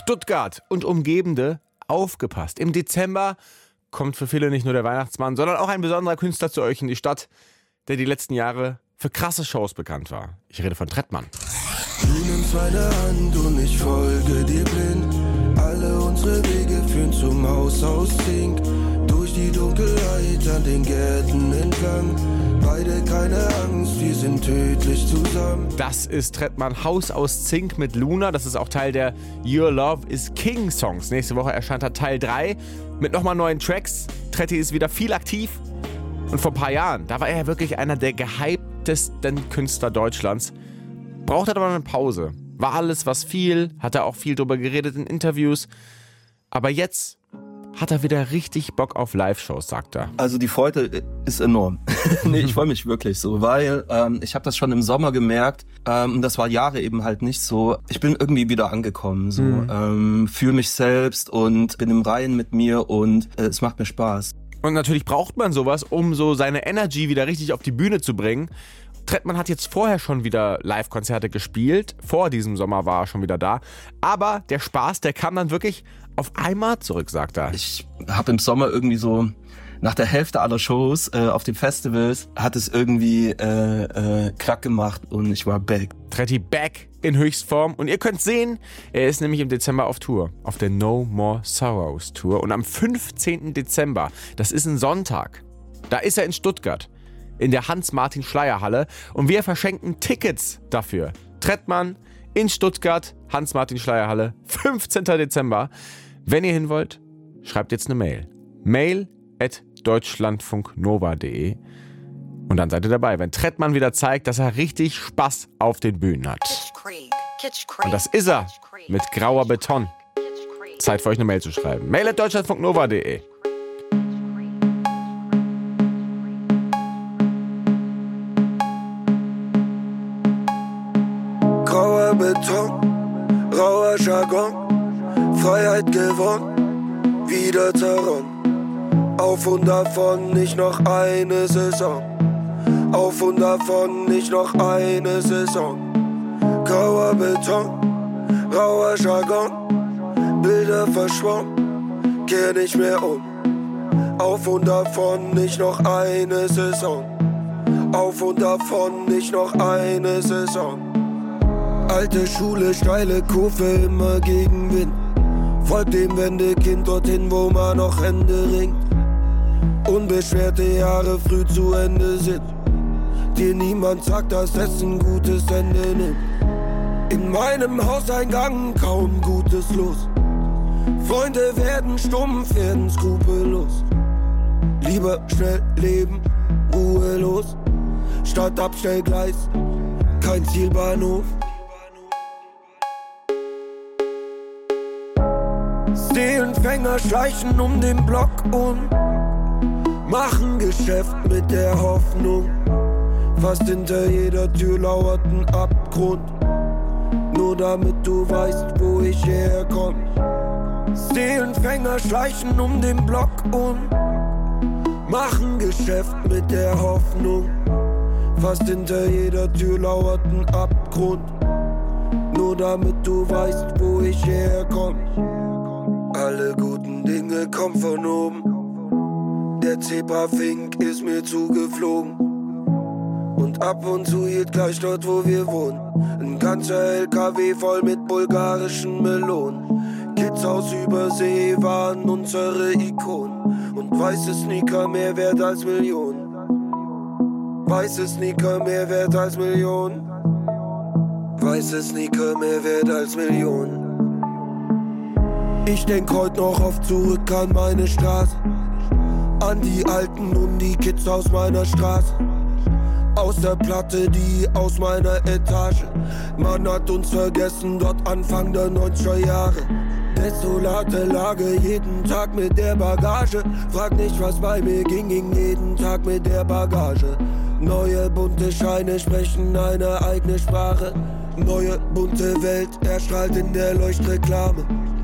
Stuttgart und Umgebende, aufgepasst. Im Dezember kommt für viele nicht nur der Weihnachtsmann, sondern auch ein besonderer Künstler zu euch in die Stadt, der die letzten Jahre für krasse Shows bekannt war. Ich rede von Trettmann. Du nimmst meine Hand und ich folge dir blind. Alle unsere Wege führen zum Haus aus Zink. Durch die Dunkelheit an den Gärten entlang. Beide keine Angst, wir sind tödlich zusammen. Das ist Trettmann, Haus aus Zink mit Luna. Das ist auch Teil der Your Love is King Songs. Nächste Woche erscheint da Teil 3 mit nochmal neuen Tracks. Tretti ist wieder viel aktiv. Und vor ein paar Jahren, da war er wirklich einer der gehyptesten Künstler Deutschlands. Brauchte aber eine Pause. War alles, was viel, hat er auch viel drüber geredet in Interviews. Aber jetzt hat er wieder richtig Bock auf Live-Shows, sagt er. Also die Freude ist enorm. Nee, ich freue mich wirklich so, weil ich habe das schon im Sommer gemerkt. Das war Jahre eben halt nicht so. Ich bin irgendwie wieder angekommen, so fühle mich selbst und bin im Reinen mit mir und es macht mir Spaß. Und natürlich braucht man sowas, um so seine Energy wieder richtig auf die Bühne zu bringen. Trettmann hat jetzt vorher schon wieder Live-Konzerte gespielt. Vor diesem Sommer war er schon wieder da. Aber der Spaß, der kam dann wirklich auf einmal zurück, sagt er. Ich habe im Sommer irgendwie so nach der Hälfte aller Shows auf den Festivals hat es irgendwie Krack gemacht und ich war back. Tretti back in Höchstform. Und ihr könnt sehen, er ist nämlich im Dezember auf Tour. Auf der No More Sorrows Tour. Und am 15. Dezember, das ist ein Sonntag, da ist er in Stuttgart. In der Hans-Martin-Schleyer-Halle. Und wir verschenken Tickets dafür. Trettmann in Stuttgart, Hans-Martin-Schleyer-Halle, 15. Dezember. Wenn ihr hin wollt, schreibt jetzt eine Mail. mail@deutschlandfunknova.de. Und dann seid ihr dabei, wenn Trettmann wieder zeigt, dass er richtig Spaß auf den Bühnen hat. Und das ist er mit grauer Beton. Zeit für euch eine Mail zu schreiben. mail@deutschlandfunknova.de. Grauer Beton, rauer Jargon, Freiheit gewonnen, wieder zerronnen. Auf und davon, nicht noch eine Saison. Auf und davon, nicht noch eine Saison. Grauer Beton, rauer Jargon, Bilder verschwommen, kehr nicht mehr um. Auf und davon, nicht noch eine Saison. Auf und davon, nicht noch eine Saison. Alte Schule, steile Kurve, immer gegen Wind. Folgt dem Wendekind dorthin, wo man noch Hände ringt. Unbeschwerte Jahre früh zu Ende sind. Dir niemand sagt, dass es ein gutes Ende nimmt. In meinem Hauseingang kaum Gutes los. Freunde werden stumpf, werden skrupellos. Lieber schnell leben, ruhelos. Statt Abstellgleis, kein Zielbahnhof. Seelenfänger schleichen um den Block und machen Geschäft mit der Hoffnung. Fast hinter jeder Tür lauert ein Abgrund. Nur damit du weißt, wo ich herkomm. Seelenfänger schleichen um den Block und machen Geschäft mit der Hoffnung. Fast hinter jeder Tür lauert ein Abgrund. Nur damit du weißt, wo ich herkomm. Alle guten Dinge kommen von oben. Der Zebrafink ist mir zugeflogen. Und ab und zu hielt gleich dort, wo wir wohnen, ein ganzer LKW voll mit bulgarischen Melonen. Kids aus Übersee waren unsere Ikonen. Und weiße Sneaker mehr wert als Millionen. Weiße Sneaker mehr wert als Millionen. Weiße Sneaker mehr wert als Millionen. Ich denk heut noch oft zurück an meine Straße. An die Alten und die Kids aus meiner Straße. Aus der Platte, die aus meiner Etage. Man hat uns vergessen, dort Anfang der 90er Jahre. Desolate Lage, jeden Tag mit der Bagage. Frag nicht, was bei mir ging jeden Tag mit der Bagage. Neue bunte Scheine sprechen eine eigene Sprache. Neue bunte Welt erstrahlt in der Leuchtreklame.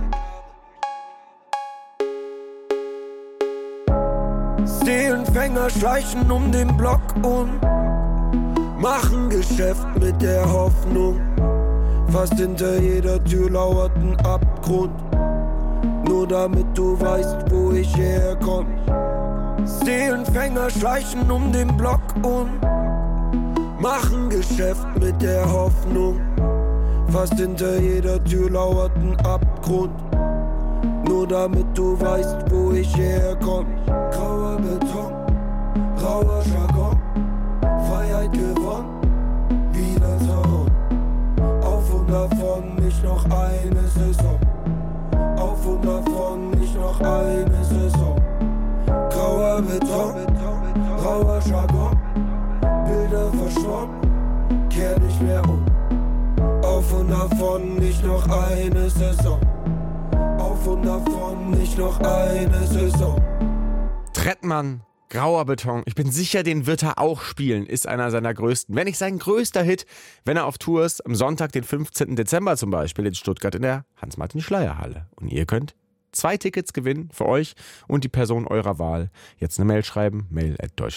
Seelenfänger schleichen um den Block und machen Geschäft mit der Hoffnung. Fast hinter jeder Tür lauert ein Abgrund. Nur damit du weißt, wo ich herkomm. Seelenfänger schleichen um den Block und machen Geschäft mit der Hoffnung. Fast hinter jeder Tür lauert ein Abgrund. Nur damit du weißt, wo ich herkomm. Grauer Beton, rauer Jargon, Freiheit gewonnen, wieder zerhauen. Auf und davon, nicht noch eine Saison. Auf und davon, nicht noch eine Saison. Grauer Beton, rauer Jargon, Bilder verschwommen, kehr nicht mehr um. Auf und davon, nicht noch eine Saison. Auf und davon, nicht noch eine Saison. Trettmann, Grauer Beton. Ich bin sicher, den wird er auch spielen. Ist einer seiner größten, wenn nicht sein größter Hit, wenn er auf Tour ist. Am Sonntag, den 15. Dezember zum Beispiel in Stuttgart in der Hans-Martin-Schleyer-Halle. Und ihr könnt 2 Tickets gewinnen für euch und die Person eurer Wahl. Jetzt eine Mail schreiben, mail@deutschlandfunk.